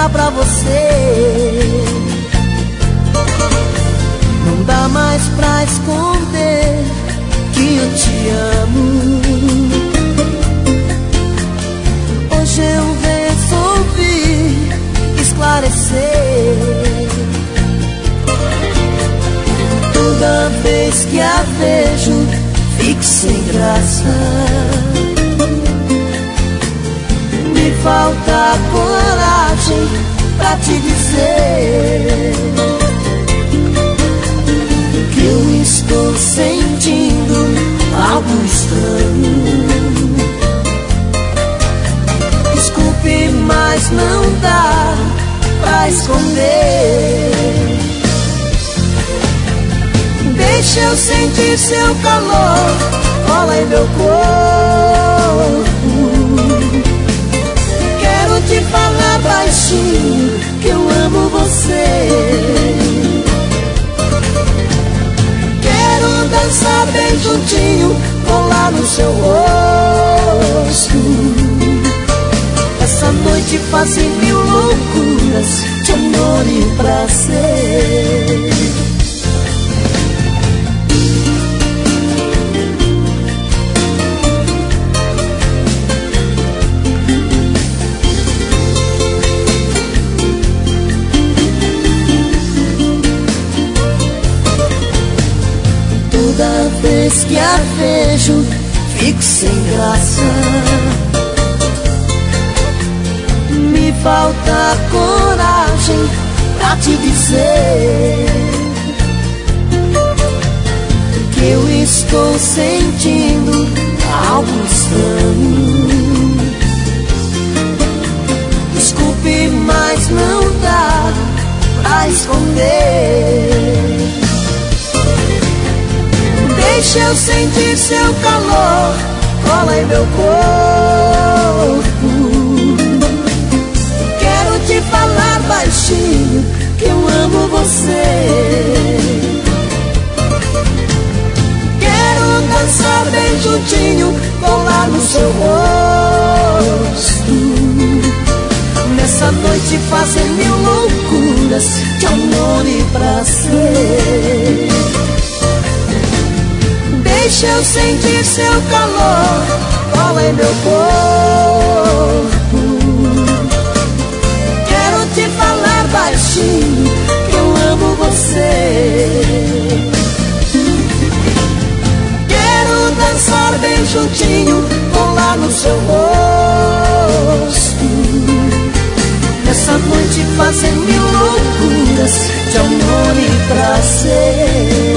voltar pra você. Não dá mais pra esconder que eu te amo. Hoje eu resolvi esclarecer. Toda vez que a vejo, fico sem graça. Me falta coragem pra te dizer que eu estou sentindo algo estranho. Desculpe, mas não dá pra esconder. Deixa eu sentir seu calor, cola em meu corpo. Quero te falar baixinho que eu amo você. Quero dançar bem juntinho, colar no seu rosto. Essa noite fazer mil loucuras de amor e prazer. Toda vez que a vejo, fico sem graça. Me falta coragem pra te dizer que eu estou sentindo algo estranho. Desculpe, mas não dá pra esconder. Deixa eu sentir seu calor, cola em meu corpo. Quero te falar baixinho que eu amo você. Quero dançar bem juntinho, colar no seu rosto. Nessa noite fazer mil loucuras de amor e prazer. Deixa eu sentir seu calor, cola em meu corpo. Quero te falar baixinho que eu amo você. Quero dançar bem juntinho, colar no seu rosto. Nessa noite fazer mil loucuras de amor e prazer.